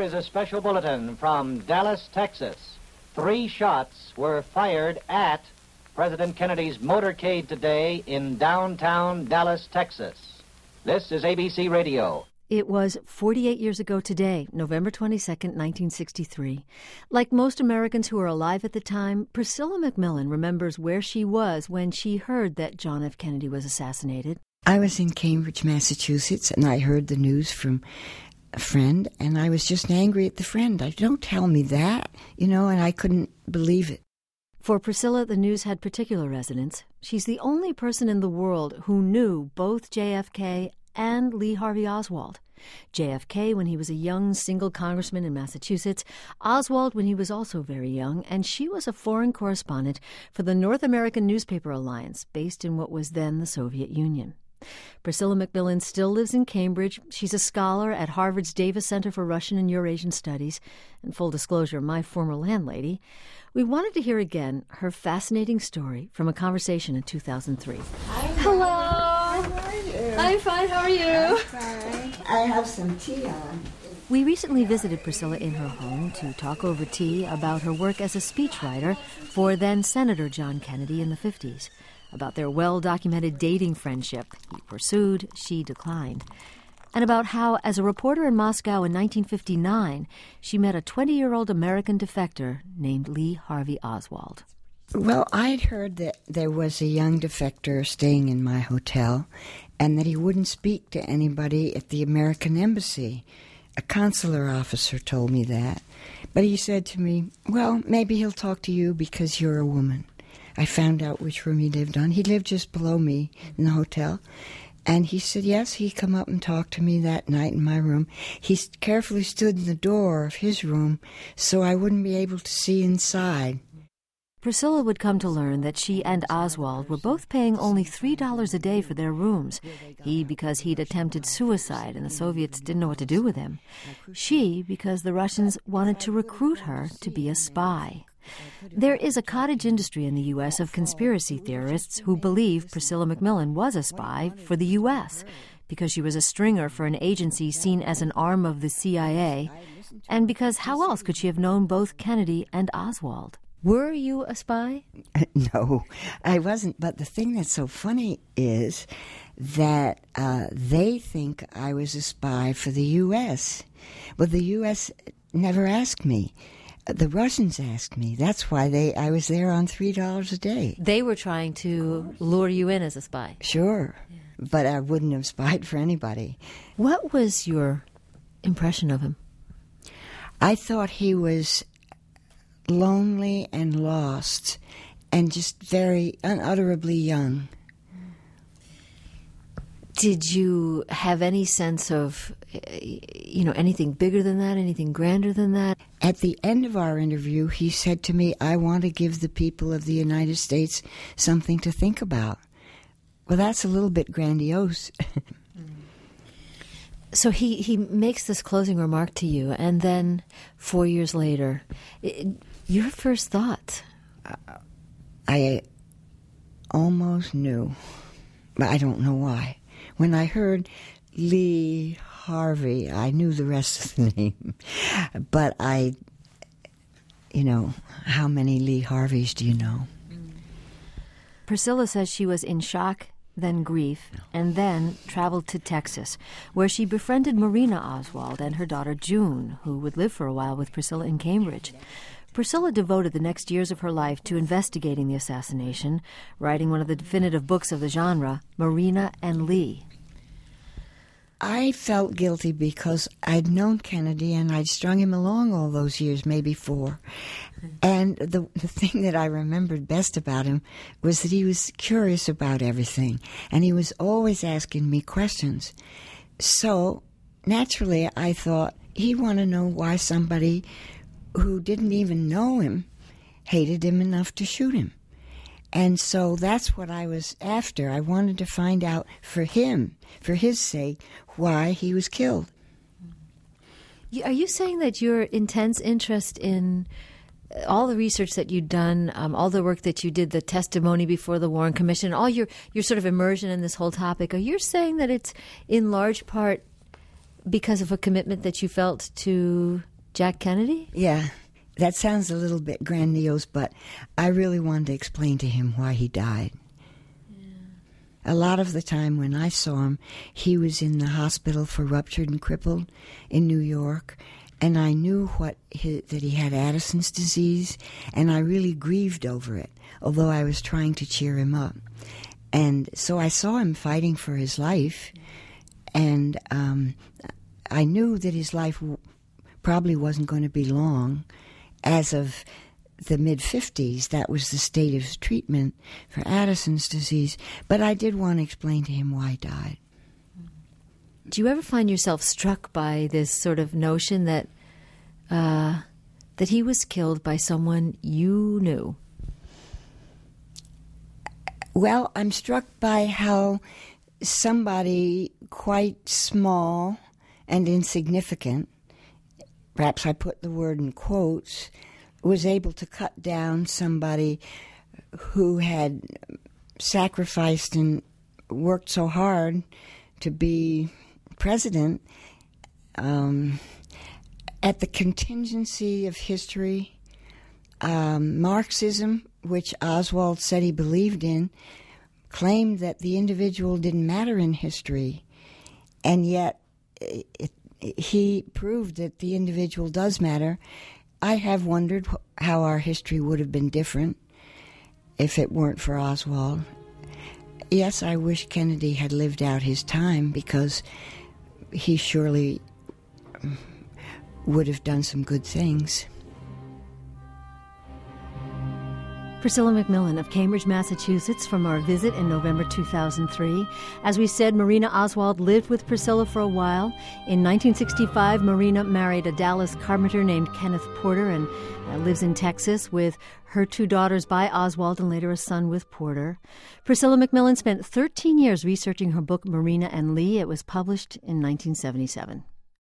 is a special bulletin from Dallas, Texas. 3 shots were fired at President Kennedy's motorcade today in downtown Dallas, Texas. This is ABC Radio. It was 48 years ago today, November 22nd, 1963. Like most Americans who were alive at the time, Priscilla McMillan remembers where she was when she heard that John F. Kennedy was assassinated. I was in Cambridge, Massachusetts, and I heard the news from a friend, and I was just angry at the friend. Don't tell me that, and I couldn't believe it. For Priscilla, the news had particular resonance. She's the only person in the world who knew both JFK and Lee Harvey Oswald. JFK when he was a young single congressman in Massachusetts, Oswald when he was also very young, and she was a foreign correspondent for the North American Newspaper Alliance, based in what was then the Soviet Union. Priscilla McMillan still lives in Cambridge. She's a scholar at Harvard's Davis Center for Russian and Eurasian Studies, and full disclosure, my former landlady. We wanted to hear again her fascinating story from a conversation in 2003. Hello. How are you? I'm fine. How are you? I'm fine. I have some tea on. We recently visited Priscilla in her home to talk over tea about her work as a speechwriter for then-Senator John Kennedy in the 50s, about their well-documented dating friendship. He pursued, she declined. And about how, as a reporter in Moscow in 1959, she met a 20-year-old American defector named Lee Harvey Oswald. Well, I'd heard that there was a young defector staying in my hotel and that he wouldn't speak to anybody at the American Embassy. A consular officer told me that. But he said to me, well, maybe he'll talk to you because you're a woman. I found out which room he lived on. He lived just below me in the hotel. And he said, yes, he'd come up and talk to me that night in my room. He carefully stood in the door of his room so I wouldn't be able to see inside. Priscilla would come to learn that she and Oswald were both paying only $3 a day for their rooms. He because he'd attempted suicide and the Soviets didn't know what to do with him. She because the Russians wanted to recruit her to be a spy. There is a cottage industry in the U.S. of conspiracy theorists who believe Priscilla McMillan was a spy for the U.S. because she was a stringer for an agency seen as an arm of the CIA, and because how else could she have known both Kennedy and Oswald? Were you a spy? No, I wasn't. But the thing that's so funny is that they think I was a spy for the U.S. Well, the U.S. never asked me. The Russians asked me. That's why I was there on $3 a day. They were trying to lure you in as a spy. Sure, but I wouldn't have spied for anybody. What was your impression of him? I thought he was lonely and lost and just very unutterably young. Did you have any sense of, anything bigger than that, anything grander than that? At the end of our interview, he said to me, I want to give the people of the United States something to think about. Well, that's a little bit grandiose. So he makes this closing remark to you, and then 4 years later, your first thoughts? I almost knew, but I don't know why. When I heard Lee Harvey, I knew the rest of the name. But how many Lee Harveys do you know? Priscilla says she was in shock, then grief, and then traveled to Texas, where she befriended Marina Oswald and her daughter June, who would live for a while with Priscilla in Cambridge. Priscilla devoted the next years of her life to investigating the assassination, writing one of the definitive books of the genre, Marina and Lee. I felt guilty because I'd known Kennedy and I'd strung him along all those years, maybe 4. And the thing that I remembered best about him was that he was curious about everything, and he was always asking me questions. So, naturally, I thought he'd want to know why somebody who didn't even know him hated him enough to shoot him. And so that's what I was after. I wanted to find out for him, for his sake, why he was killed. Are you saying that your intense interest in all the research that you'd done, all the work that you did, the testimony before the Warren Commission, all your sort of immersion in this whole topic, are you saying that it's in large part because of a commitment that you felt to Jack Kennedy? Yeah. That sounds a little bit grandiose, but I really wanted to explain to him why he died. A lot of the time when I saw him, he was in the hospital for ruptured and crippled in New York, and I knew that he had Addison's disease, and I really grieved over it, although I was trying to cheer him up. And so I saw him fighting for his life, and I knew that his life probably wasn't going to be long. As of the mid-50s, that was the state of his treatment for Addison's disease. But I did want to explain to him why he died. Do you ever find yourself struck by this sort of notion that he was killed by someone you knew? Well, I'm struck by how somebody quite small and insignificant, perhaps I put the word in quotes, was able to cut down somebody who had sacrificed and worked so hard to be president at the contingency of history. Marxism, which Oswald said he believed in, claimed that the individual didn't matter in history, and yet he proved that the individual does matter. I have wondered how our history would have been different if it weren't for Oswald. Yes, I wish Kennedy had lived out his time, because he surely would have done some good things. Priscilla McMillan of Cambridge, Massachusetts, from our visit in November 2003. As we said, Marina Oswald lived with Priscilla for a while. In 1965, Marina married a Dallas carpenter named Kenneth Porter and lives in Texas with her 2 daughters by Oswald and later a son with Porter. Priscilla McMillan spent 13 years researching her book, Marina and Lee. It was published in 1977.